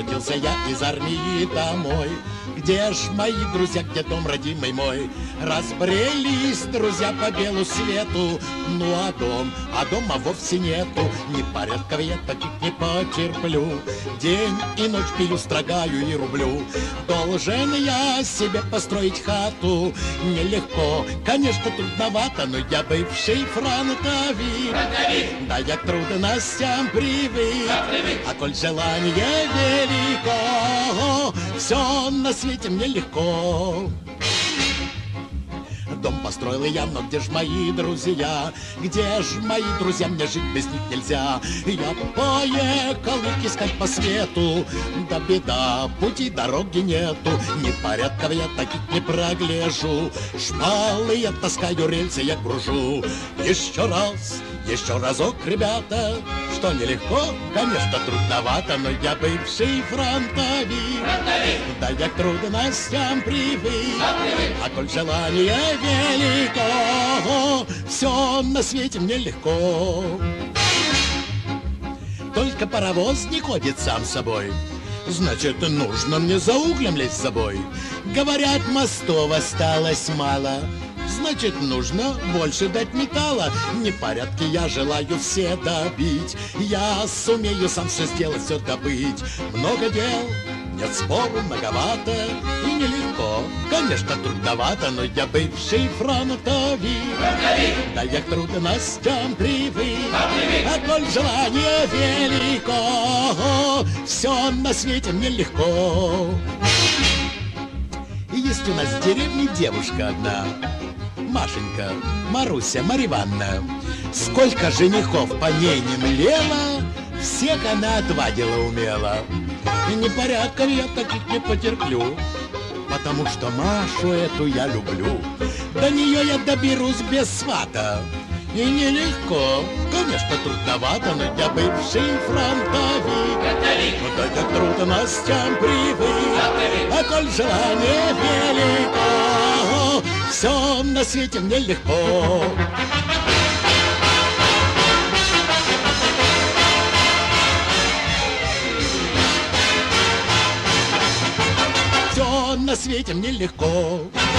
Возвратился я из армии домой. Где ж мои друзья, где дом родимый мой? Разбрелись друзья по белу свету. Ну а дома вовсе нету. Ни порядков я таких не потерплю. День и ночь пилю, строгаю и рублю. Должен я себе построить хату. Нелегко, конечно, трудновато, но я бывший фронтовик. Да я к трудностям привык. А коль желание велико, все на свете мне легко. Дом построил я, но где ж мои друзья? Где ж мои друзья? Мне жить без них нельзя. Я поехал их искать по свету. Да беда, пути дороги нету. Ни порядков я таких не прогляжу. Шпалы я таскаю, рельсы я гружу. Еще разок, ребята. Что нелегко, конечно, трудновато, но я бывший фронтовик. Да я к трудностям привык. А коль желание велико, все на свете мне легко. Только паровоз не ходит сам собой. Значит, нужно мне за углем лезть с собой. Говорят, мостов осталось мало. Значит, нужно больше дать металла. Непорядки я желаю все добить. Я сумею сам все сделать, все добыть. Много дел, нет спору, многовато и нелегко. Конечно, трудновато, но я бывший фронтовик. Да я к трудностям привык. А коль желание велико, все на свете мне легко. И есть у нас в деревне девушка одна, Машенька, Маруся, Марья Ивановна. Сколько женихов по ней не млела, всех она отвадила умело. И непорядков я таких не потерплю, потому что Машу эту я люблю. До нее я доберусь без свата. И нелегко, конечно, трудновато, но я бывший фронтовик. Да я к трудностям привык. А коль желание велико, все на свете мне легко. Все на свете мне легко.